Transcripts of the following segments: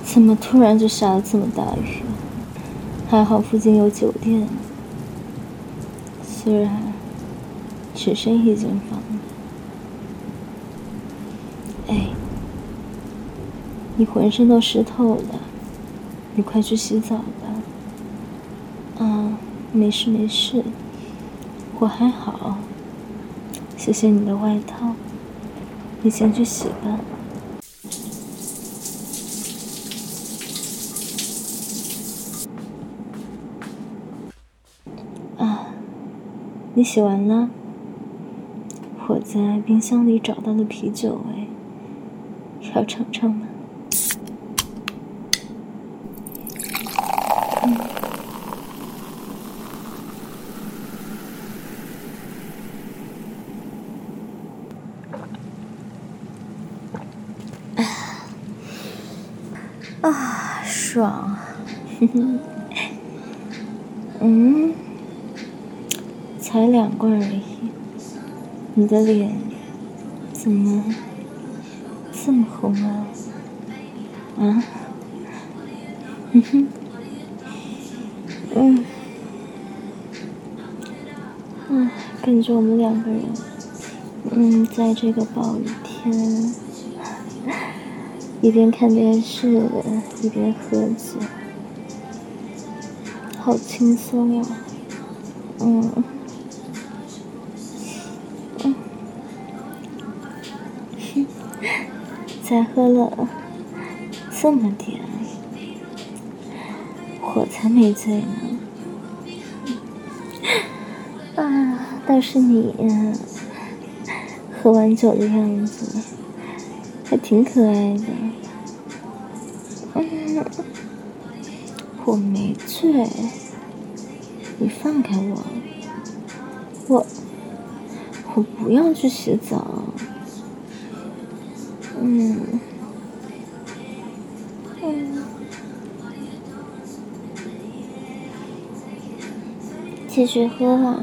怎么突然就下了这么大雨？还好附近有酒店，虽然只剩一间房。哎，你浑身都湿透了，你快去洗澡吧。啊，没事没事，我还好。谢谢你的外套，你先去洗吧。啊，你洗完了？我在冰箱里找到了啤酒，哎，要尝尝吗？爽。才2罐而已，你的脸怎么这么红啊？啊？感觉我们2个人，在这个暴雨天，一边看电视一边喝酒，好轻松啊。才喝了这么点，我才没醉呢。倒是你喝完酒的样子还挺可爱的。我没醉，你放开我不要去洗澡。继续喝啊。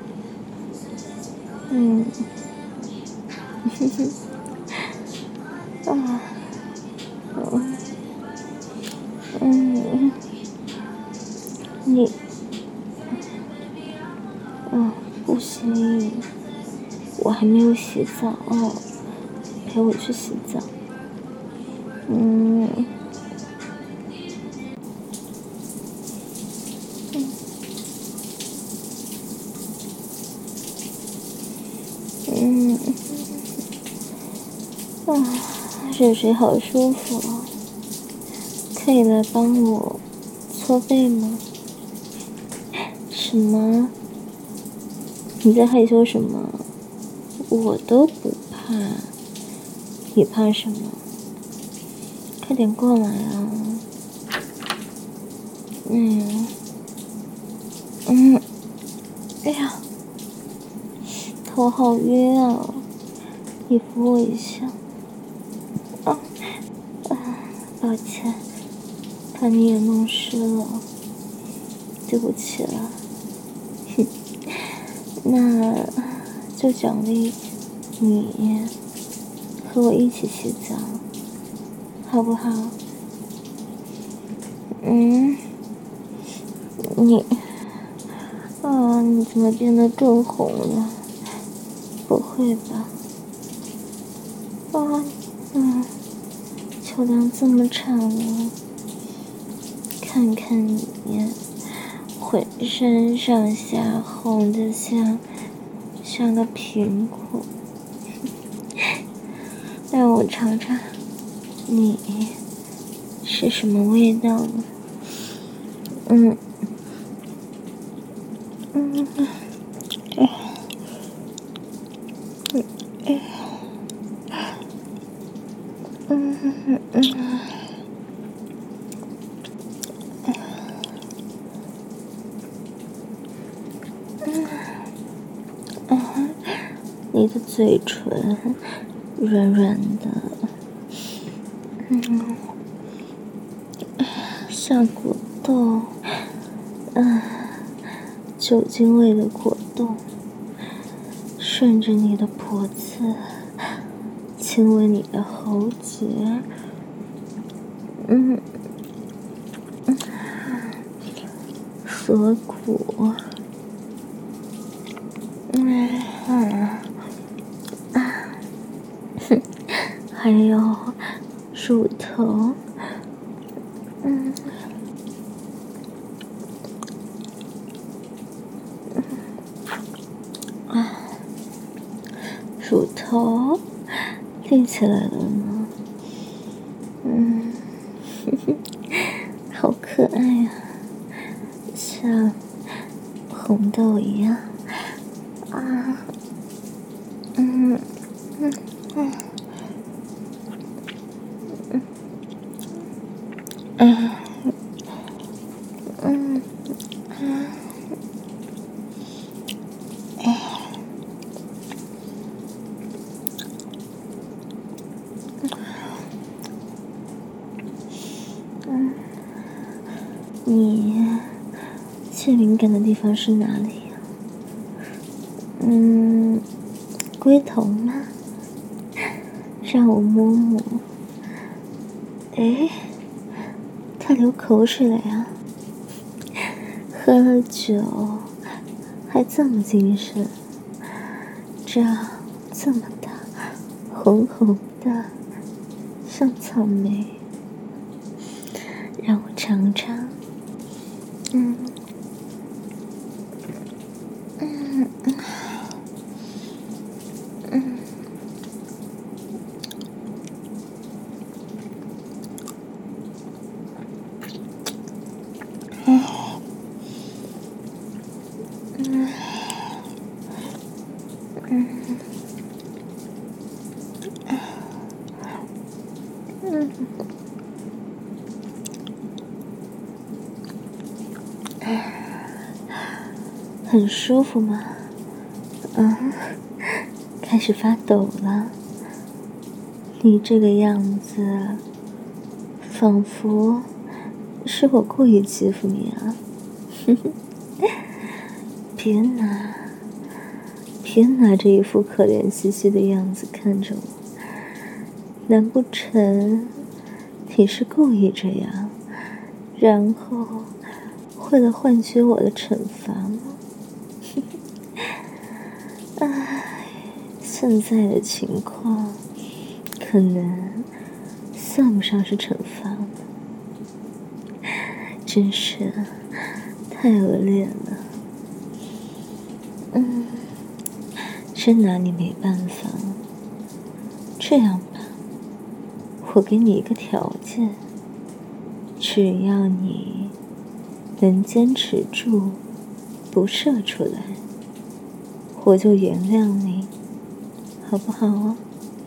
你不行，我还没有洗澡，陪我去洗澡。热水好舒服哦，可以来帮我搓背吗？什么？你在害羞什么？我都不怕，你怕什么？快点过来啊！哎呀，头好晕啊！你扶我一下。抱歉，把你也弄湿了，对不起了。那就奖励你和我一起洗澡，好不好？你怎么变得更红了？不会吧？秋凉这么长了，看看你，浑身上下红的像个苹果。让我尝尝你是什么味道呢？你的嘴唇软软的，像果冻，酒精味的果冻，顺着你的脖子，亲吻你的喉结， 额骨，还有乳头，乳头立起来了呢，好可爱呀，像红豆一样，你最敏感的地方是哪里呀？龟头吗？让我摸摸。哎，他流口水了呀！喝了酒还这么精神，这么大，红红的，像草莓。让我尝尝。很舒服吗？开始发抖了。你这个样子，仿佛是我故意欺负你啊！别拿这一副可怜兮兮的样子看着我，难不成你是故意这样，然后为了换取我的惩罚吗？现在的情况可能算不上是惩罚了，真是太恶劣了。真拿你没办法。这样吧，我给你一个条件，只要你能坚持住不射出来，我就原谅你，好不好啊？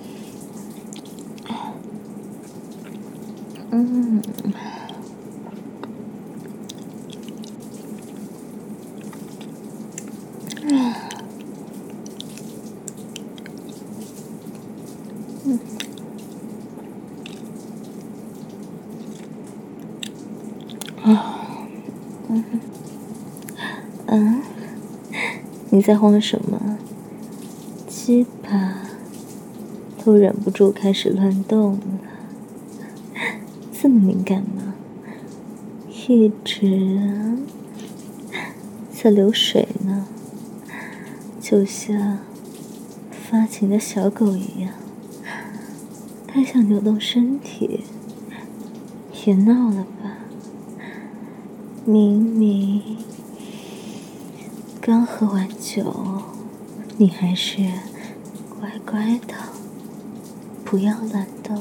你在慌什么？鸡巴都忍不住开始乱动了，这么敏感吗？一直在流水呢，就像发情的小狗一样，还想扭动身体。别闹了吧，明明刚喝完酒，你还是乖乖的，不要乱动。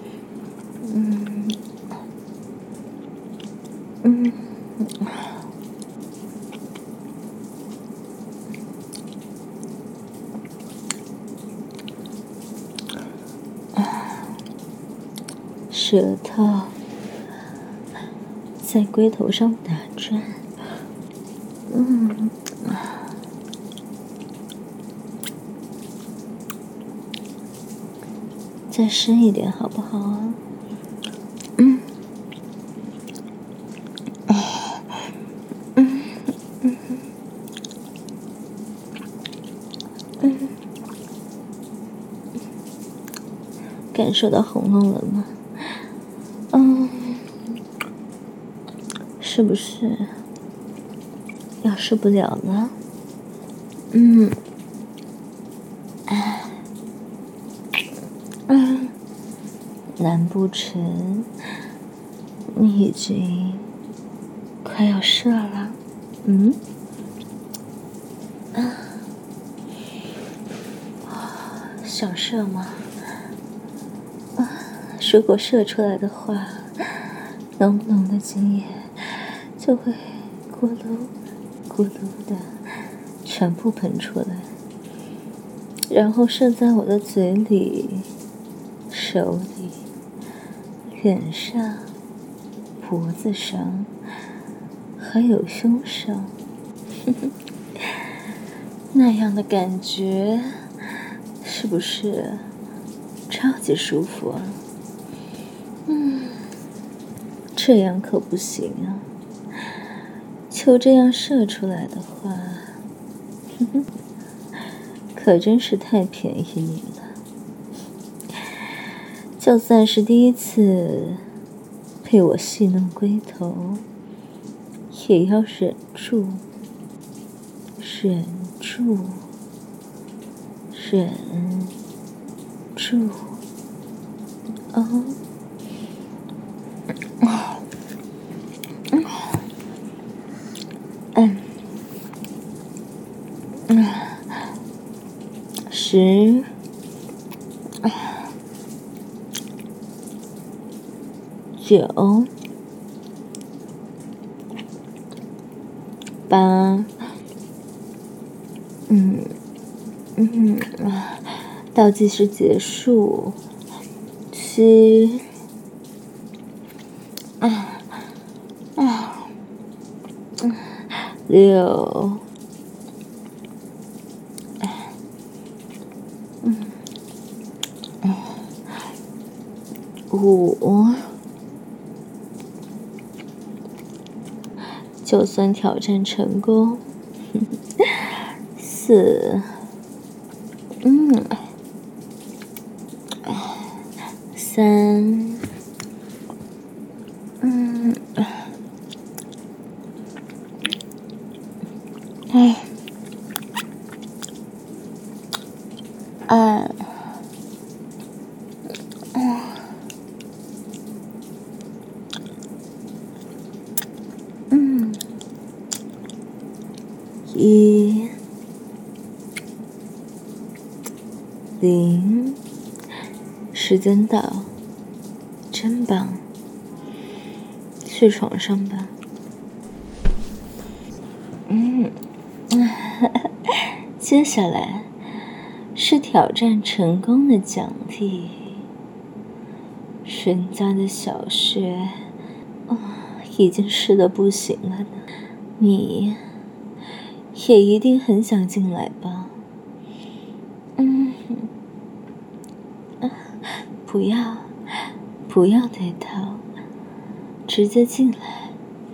舌头在龟头上打转，再深一点好不好啊？感受到喉咙了吗？是不是要受不了了。难不成你已经快要射了？想射吗？如果射出来的话，浓浓的精液就会咕噜咕噜的全部喷出来，然后射在我的嘴里、手里、脸上、脖子上，还有胸上。那样的感觉是不是超级舒服啊？这样可不行啊！就这样射出来的话，可真是太便宜你了。就算是第一次被我戏弄龟头，也要忍住，忍住，忍住哦。10、9、8，倒计时结束。7、6、5，就算挑战成功。4、3、2、1、0，时间到，真棒！去床上吧。接下来是挑战成功的奖励。人家的小穴已经湿得不行了呢，你也一定很想进来吧？不要戴套，直接进来。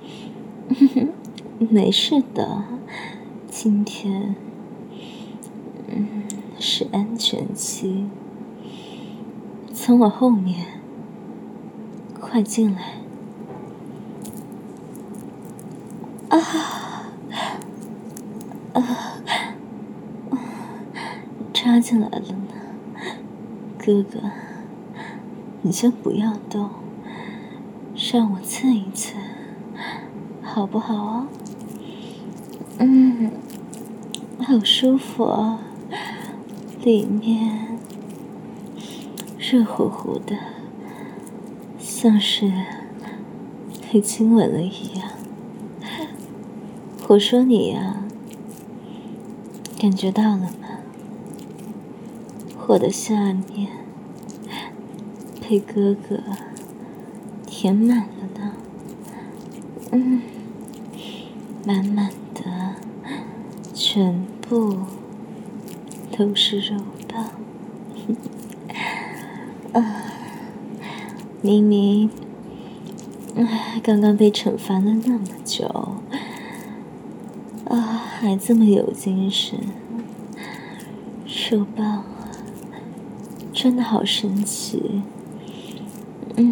没事的，今天是安全期，从我后面，快进来。插进来了呢，哥哥，你先不要动，让我蹭一蹭，好不好啊？好舒服啊，里面热乎乎的，像是被亲吻了一样。我说你呀，感觉到了吗？我的下面被哥哥填满了呢，满满的，全部都是肉棒。明明刚刚被惩罚了那么久，还这么有精神，肉棒真的好神奇，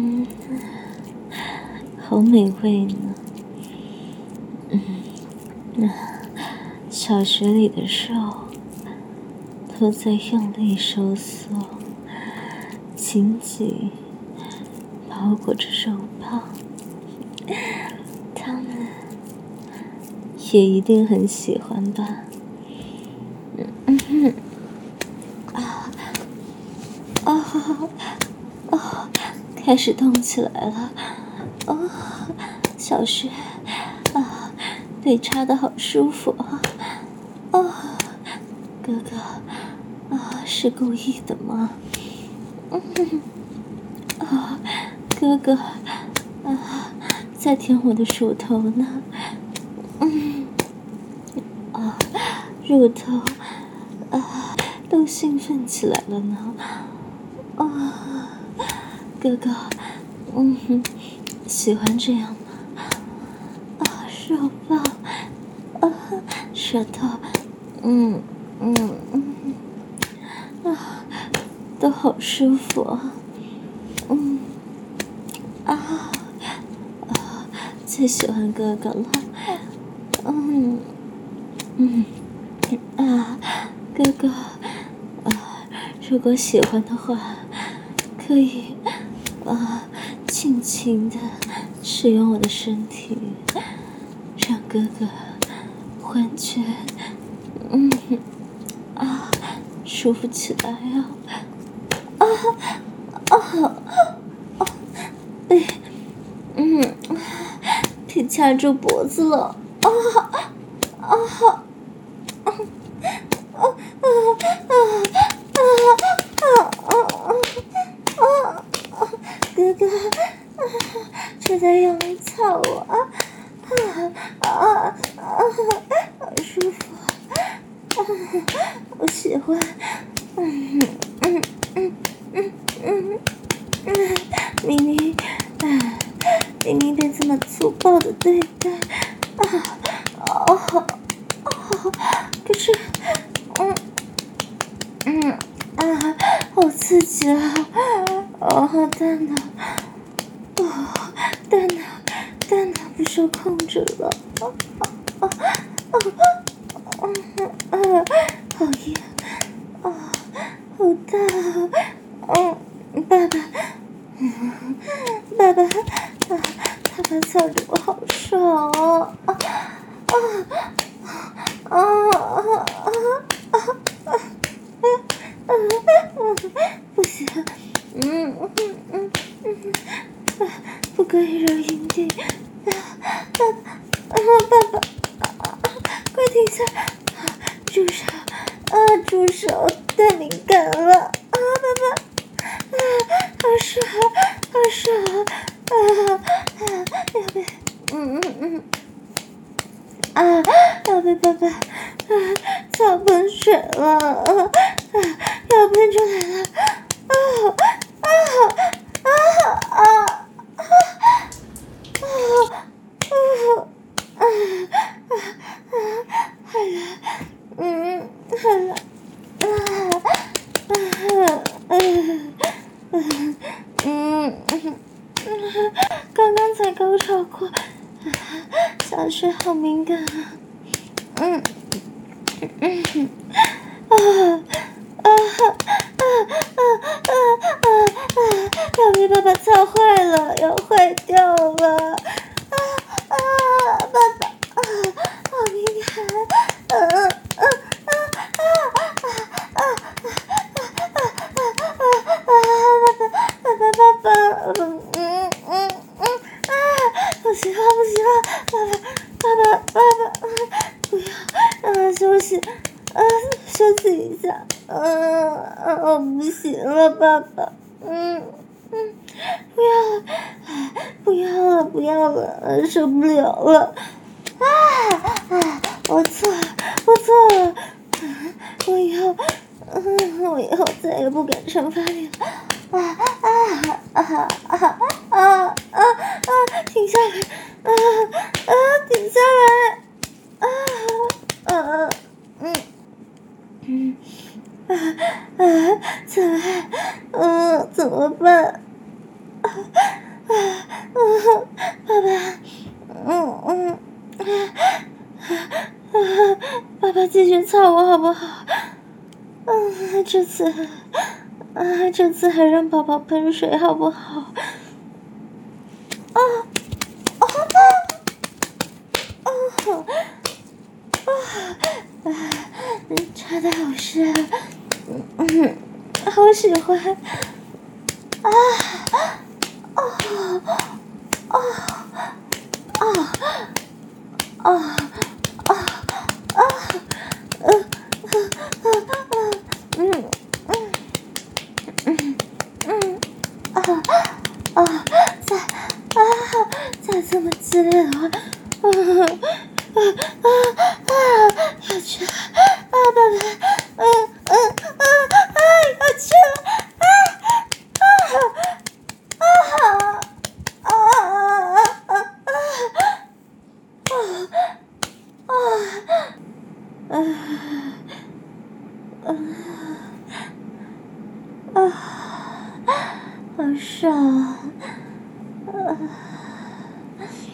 好美味呢， 小穴里的肉都在用力收缩，紧紧包裹着肉棒，他们也一定很喜欢吧。开始动起来了。小穴被插得好舒服啊。哥哥是故意的吗？哥哥在舔我的乳头呢。乳头都兴奋起来了呢。哥哥喜欢这样吗？肉棒舌头都好舒服啊。最喜欢哥哥了。哥哥如果喜欢的话，可以尽情的使用我的身体，让哥哥完全舒服起来呀。被掐住脖子了。哥哥就在用力操我好舒服我喜欢。明明被这么粗暴的对待可是好刺激啊！大脑不受控制了。好硬好大爸爸操着我好爽不行，不可以揉阴蒂，爸爸，快停下！住手！太敏感了爸爸，好爽，要被爸爸操喷水了，要喷出来了，刚刚才高潮过，小穴好敏感要被爸爸操坏了，要坏掉了爸爸好敏感不行了，爸爸，不要，让他休息，休息一下，不行了，爸爸，不要了，受不了了，我错了，我以后再也不敢惩罚你了。停下来！停下来！怎么办？爸爸， 爸爸继续操我好不好？这次还让宝宝喷水好不好？插的好深，好喜欢。再这么激烈的话，要去了，宝贝，要去了，好爽。